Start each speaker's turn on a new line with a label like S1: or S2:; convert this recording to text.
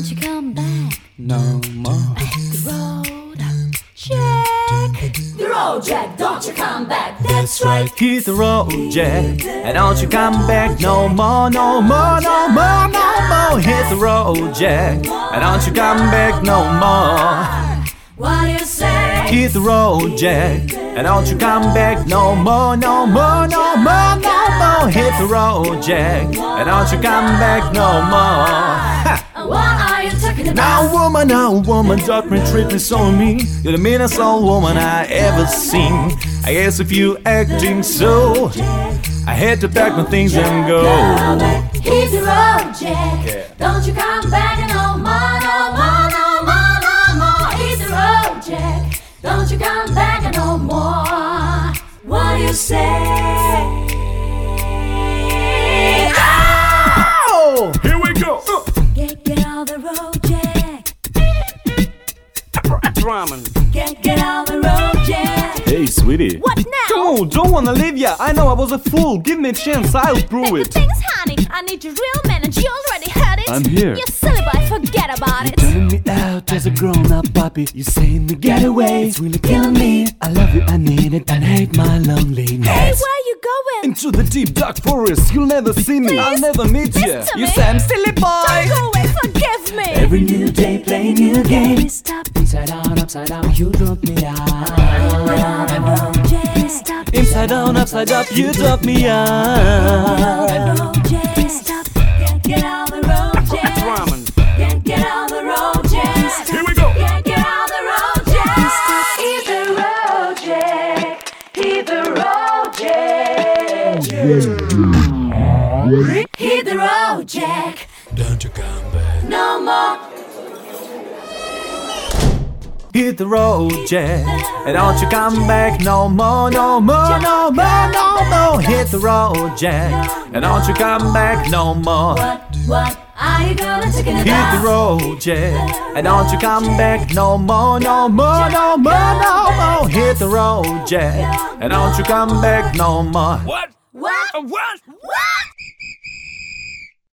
S1: don't you come back
S2: no more.
S1: the road, Jack. The road, Jack, don't you come back. That's right.
S2: Hit the road, Jack, and don't you come back no more, no more, no more, no more. Hit the road, Jack, and don't you come back no more.
S1: What do you say?
S2: Hit the road, Jack, and don't you come back no more, no more, no more, no more. Hit the road, Jack, and don't you come back no more.
S1: What are you talking about?
S2: Now woman, don't treat me so mean. You're the meanest old woman I ever seen. I guess if you acting so, I had to pack my things and go.
S1: Hit the road, Jack. Don't you come back no more, no more, no more, no more. Hit the road, Jack. Don't you come back no more. What do you say?
S2: Oh, here we go.
S1: Get on the road, Jack.
S3: Ramen.
S1: Get on the road, Jack.
S2: Hey, sweetie.
S1: What now?
S2: Come on, don't wanna leave ya. I know I was a fool. Give me a chance, I'll prove
S1: The
S2: it.
S1: things, honey, I need your real man, and you already heard it.
S2: I'm here.
S1: You silly boy, forget about it.
S4: Turning me out as a grown-up puppy. You saying to get away, it's really killing me. I love you, I need it, and hate my loneliness.
S1: Hey, where you going?
S2: Into the deep dark forest, you'll never see me. I'll never meet you.
S1: Listen to
S2: You
S1: me.
S2: say I'm silly boy.
S1: Don't go away, forgive me.
S4: Every new day, play new game.
S1: Stop.
S4: Inside out, upside down, you drop me out.
S1: Stop.
S2: Inside down, upside up, you drop me out.
S1: Stop. Get on the road, Jack.
S3: Ramen.
S1: Get on the road, Jack.
S2: Here we go.
S1: Get on the road, Jack. Hit the road, Jack. Hit the road, Jack. Hit the road, Jack.
S4: Don't you come back.
S1: No more.
S2: Hit the road, Jack, and don't you come back no more, no more, no more, no more. Hit the road, Jack, and don't you come back no more.
S1: What are you gonna take it
S2: Hit the
S1: about?
S2: road, Jack, and don't you come back no more, no more, no more, no more. Hit the road, Jack, and don't you come back no more.
S3: What?
S1: What?
S3: What?
S1: What?